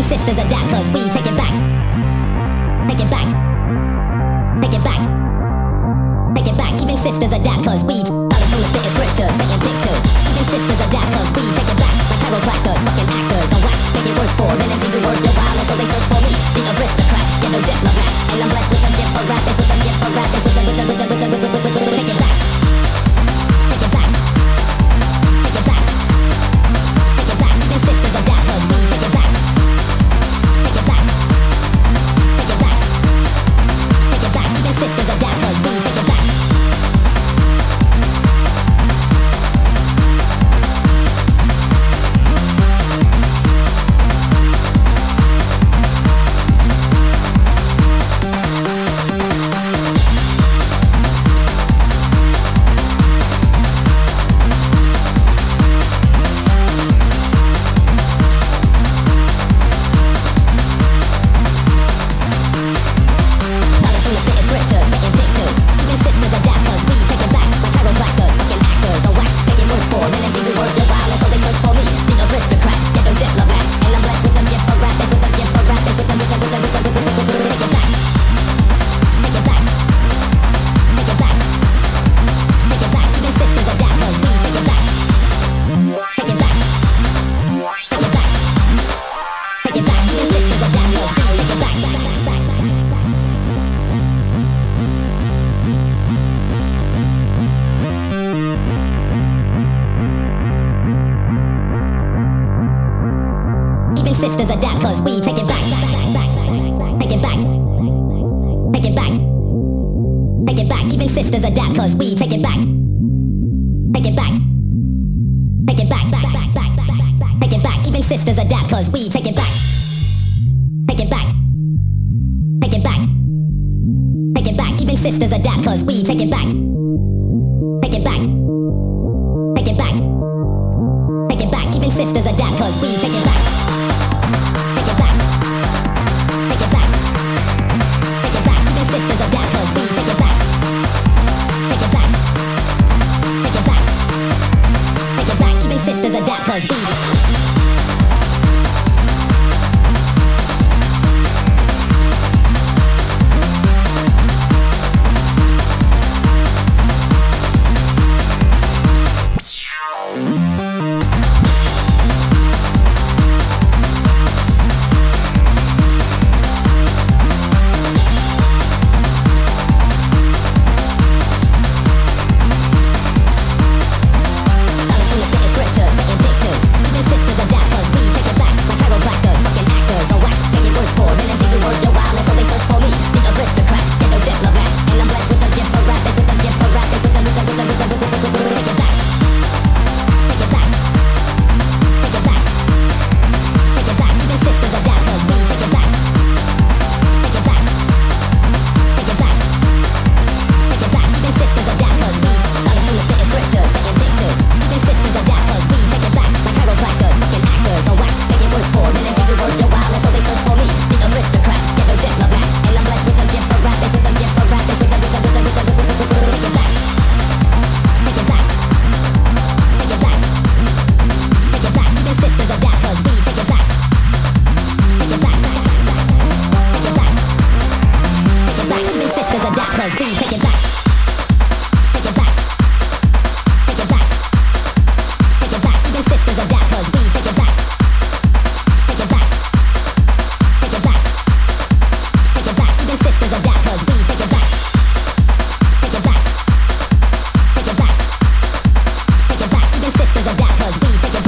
sisters adapt cause we take it back. Take it back. Take it back. Take it back. Even sisters adapt cause we follow through the fitted scriptures, taking pictures. Even sisters adapt cause we take it back. Like chiropractors, fucking actors on wax, making words for millions easy work your while until they search for me. The aristocrat, get no diplomat, and I'm blessed with a gift for rapping, with a gift for rapping, with a take it back. Take it back. Take it back. Take it back. Even sisters adapt cause we take it back. Take it back. Take it back. Take it back. Even sisters adapt cause we take it back. Sisters adapt cause we take it back. Take it back. Take it back. Take it back. Even sisters adapt cause we take it back. Take it back. Take it back. Take it back. Even sisters adapt cause we take it back. Take it back. Take it back. Take it back. Even sisters adapt cause we take it back. Take it back. Take it back. Take it back. Even sisters adapt cause we take it back. Take it back. Take it back. Take it back. Even sisters adapt cause we take it back. Take it back. Take it back. Take it back. Even sisters adapt cause we. Sisters adapt cause we take it back.